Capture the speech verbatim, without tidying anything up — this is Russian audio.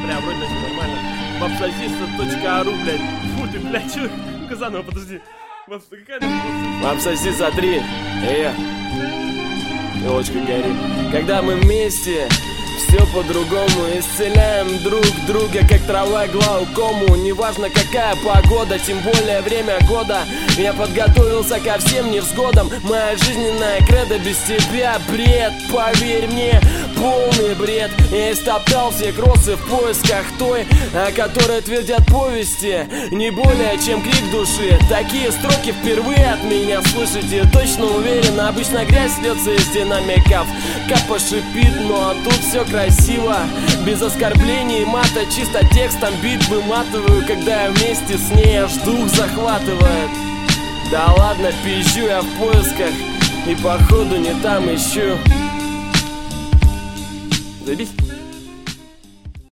Бля, вроде начал нормально. Вапсосиса.ру, блядь. Фу ты, блядь, чё? Ну-ка заново, подожди. Вапс... Какая там? Вапсосиса три. Э. Елочка горит. Когда мы вместе, все по-другому. Исцеляем друг друга, как трава глаукому. Неважно какая погода, тем более время года. Я подготовился ко всем невзгодам. Моя жизненная кредо без тебя бред. Поверь мне, полный бред. Я истоптал все кроссы в поисках той, о которой твердят повести. Не более чем крик души. Такие строки впервые от меня слышите. Точно уверен, обычно грязь льется из динамиков. Капа шипит, но а тут все красиво. Без оскорблений и мата, чисто текстом бит выматываю. Когда я вместе с ней, аж дух захватывает. Да ладно, пизжу я в поисках, и походу не там ищу. Заебись.